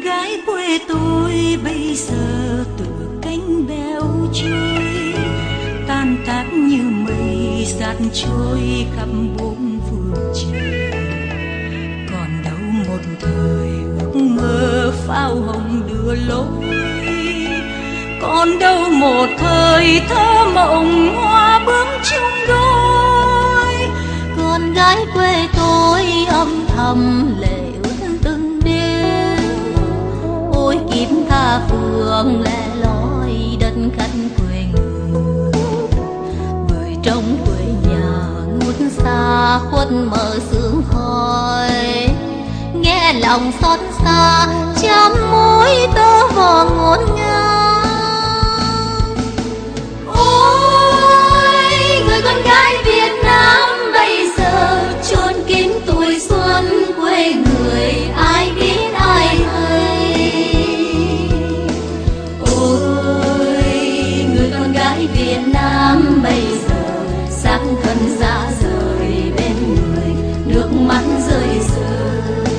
gái quê tôi bây giờ tựa cánh bèo trôi, tan tác như mây dạt trôi khắp bốn phương trời. Còn đâu một thời ước mơ pháo hồng đưa lối, còn đâu một thời thơ mộng hoa bướm chung đôi. Con gái quê tôi âm thầm lệ ướt từng đêm, ôi kiếp tha phương lẻ loi đất khách quê người. Người trong quê nhà ngút xa khuất mờ sương khói, nghe lòng xót xa trăm mối tơ vò ngổn ngang. Ôi người con gái Việt Nam bây giờ chôn kín tuổi xuân quê người, ai biết ai hay. Ôi người con gái Việt Nam bây giờ xác thân ra rời bên người, nước mắt rơi rơi.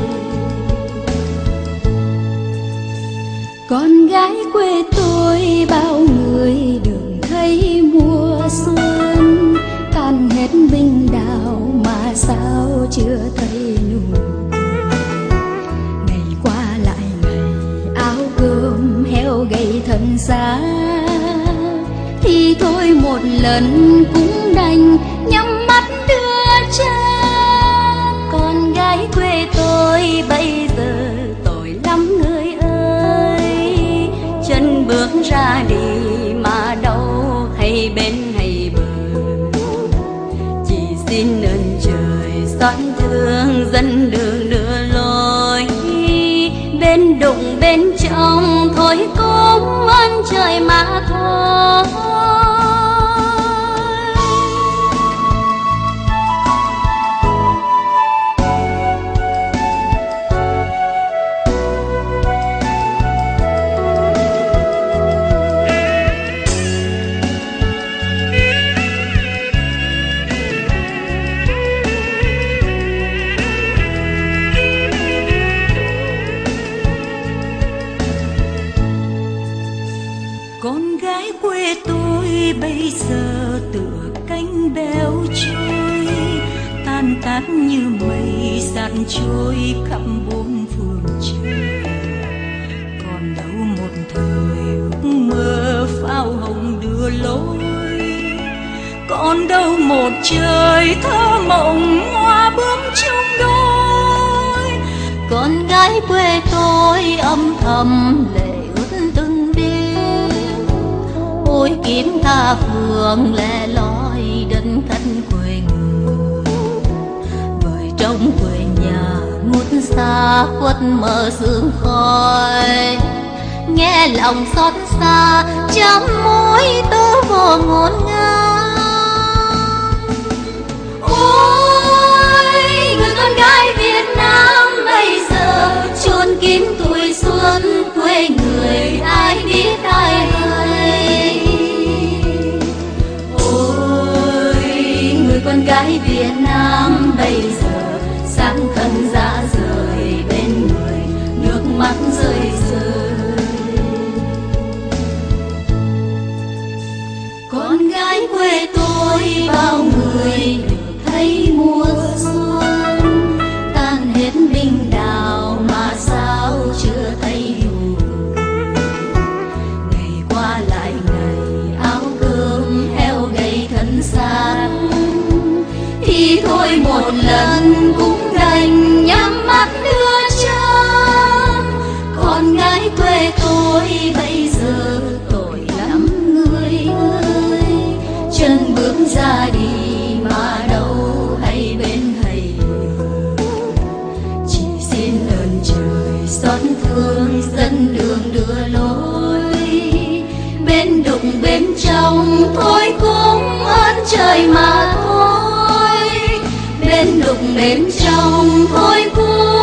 Con gái quê tôi bao người đừng thấy mùa xuân, tan hết binh đào mà sao chưa thấy nụ. Ngày qua lại ngày áo cơm heo gầy thân giá, thì thôi một lần cũng đành nhắm mắt đưa cha. Con gái quê tôi bây giờ tội lắm người ơi, chân bước ra đi mà đâu hay bên hay bờ. Chỉ xin ơn trời xót thương dân đường đưa lối, bên đụng bên trong thôi cũng ơn trời mà thôi. Con gái quê tôi bây giờ tựa cánh bèo trôi, tan tác như mây dạt trôi khắp bốn phương trời. Còn đâu một thời ước mơ pháo hồng đưa lối, còn đâu một trời thơ mộng hoa bướm chung đôi. Con gái quê tôi âm thầm lệ ướt từng đêm, ôi kiếp tha phương lẻ loi đất khách quê người. Vời trong quê nhà ngút xa khuất mờ sương khói, nghe lòng xót xa trăm mối tơ vò ngổn ngang. Ôi người con gái Việt Nam bây giờ chôn kín tuổi xuân quê người, ai biết ai hay. Ôi người con gái Việt Nam bây giờ xác thân ra rời bên người, nước mắt rơi rơi. Con gái quê tôi bao người được thấy mùa xuân, tan hết binh đào mà sao chưa thấy nụ. Ngày qua lại ngày áo cơm heo gầy thân xác, thì thôi một lần cũng đành nhắm mắt đưa chân. Con gái quê tôi bây giờ tội lắm người ơi, chân bước ra đi mà đâu hay bên hay bờ. Chỉ xin ơn trời xót thương dân đường đưa lối, bên đụng bên trong thôi cũng ơn trời mà thôi. Bên đụng bên trong thôi cũng